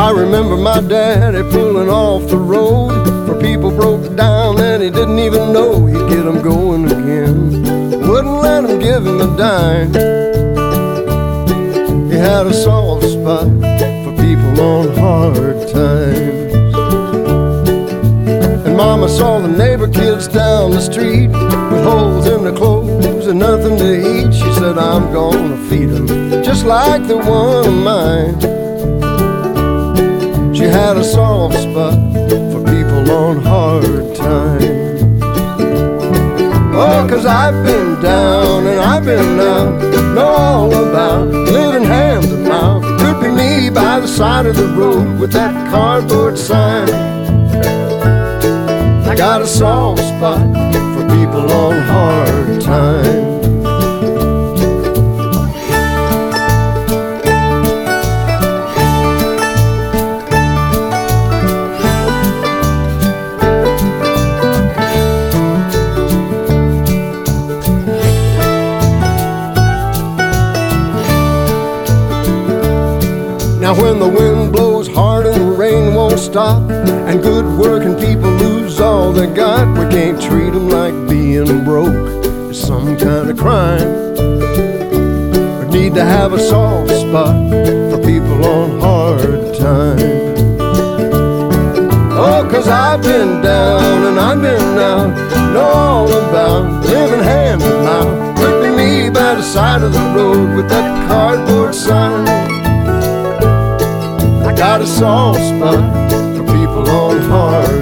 I remember my daddy pulling off the road for people broke down and he didn't even know he'd get them going again. Wouldn't let them give him a dime. He had a soft spot for people on hard times. And Mama saw the neighbor kids down the street with holes in their clothes and nothing to eat. She said, I'm gonna feed them just like the one of mine. She had a soft spot for people on hard times. Oh, 'cause I've been down and I've been out, know all about living hand to mouth. Could be me by the side of the road with that cardboard sign. I got a soft spot for people on hard times. Now when the wind blows hard and the rain won't stop and good working people lose all they got, we can't treat them like being broke is some kind of crime. We need to have a soft spot for people on hard times. Oh, 'cause I've been down and I've been out, know all about living hand to mouth. Could be me by the side of the road with that cardboard sign. Got a soft spot for people on hard